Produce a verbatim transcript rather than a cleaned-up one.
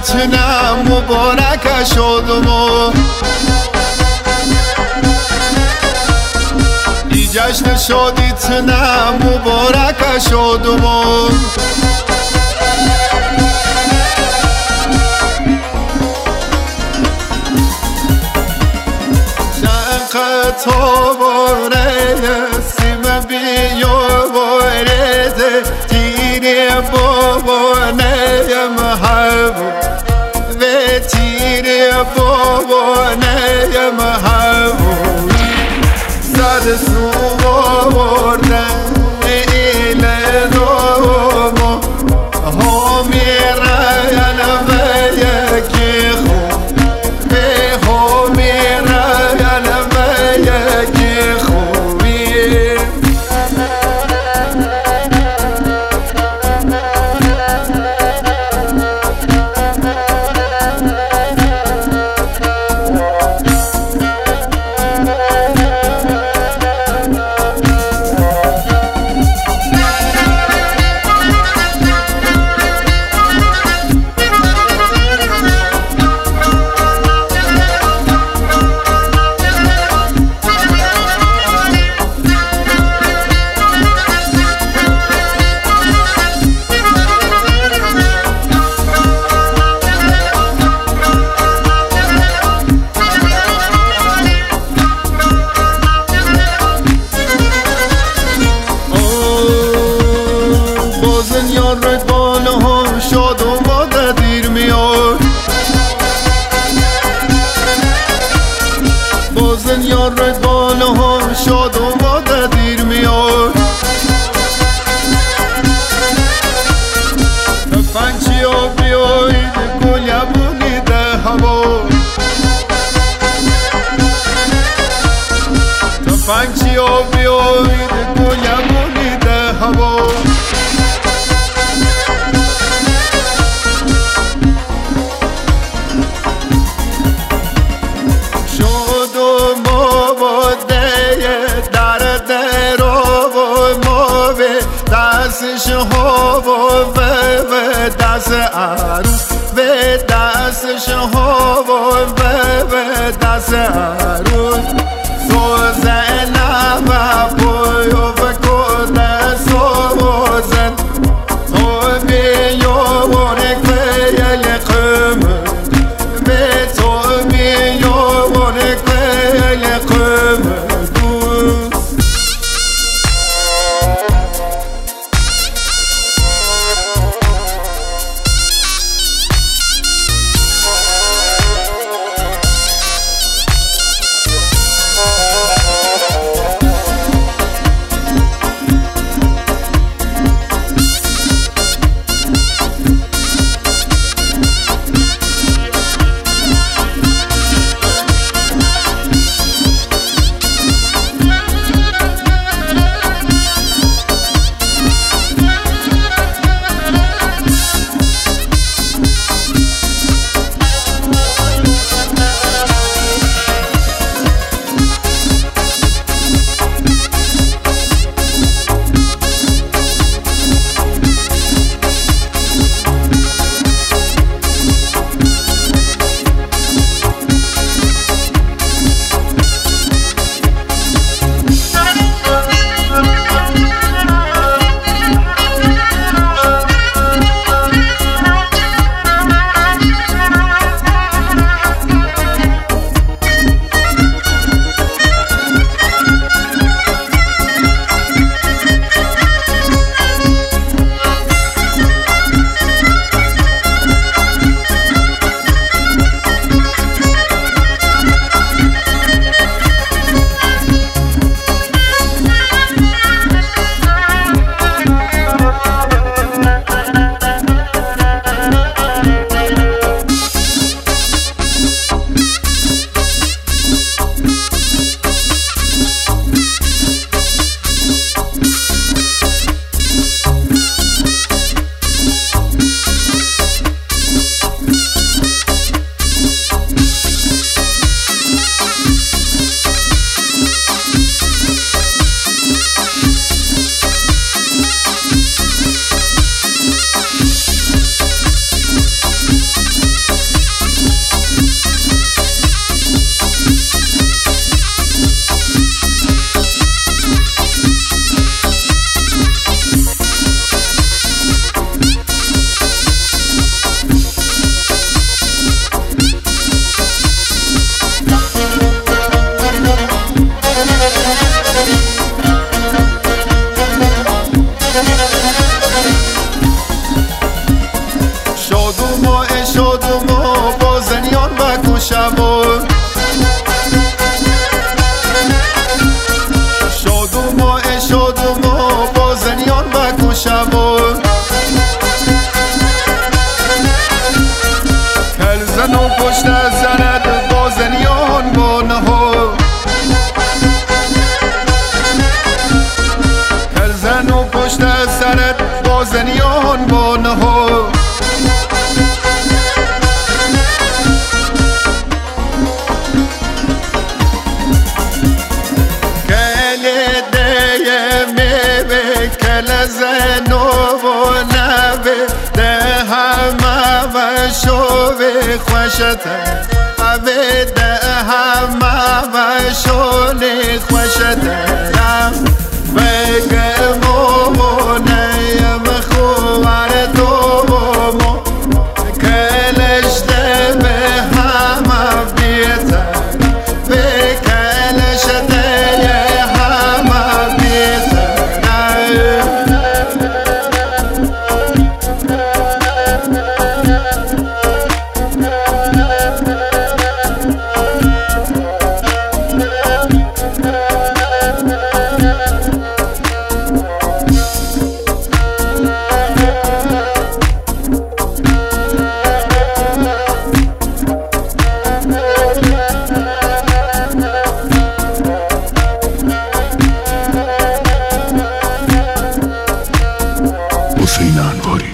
شادیت نه مبارک شدم ای جشن شادیت نه مبارک شدم تو باره سیم بیو باره تیری بابانه محبو و تیری بابانه محبو زد سو بارده ایله دومو همی راین و یکی خوب به همی راین یکی خوبی بازن یار رد بالا ها شاد و باده دیر میاد بازن یار رد بالا ها شاد و باده دیر میاد پنچی ها بیایید گل یبونی ده هوا پنچی ها بیایید گل یبونی ده هوا دستش ها و و دست عروس و دستش ها و و دست عروس سوزن و پویو و کده سوزن تو بیو ورک بیل قمر به تو بیو ورک بیل قمر زن و پشت زند با زنیان بانه ها زن و پشت سرت با زنیان بانه ها زن و نبه ده همه و شوه خوشته اوه ده همه و شونه خوشته بگم و نیم خوار دومو کلش ده به همه بیته به کلش ده همه بیته حسین انواری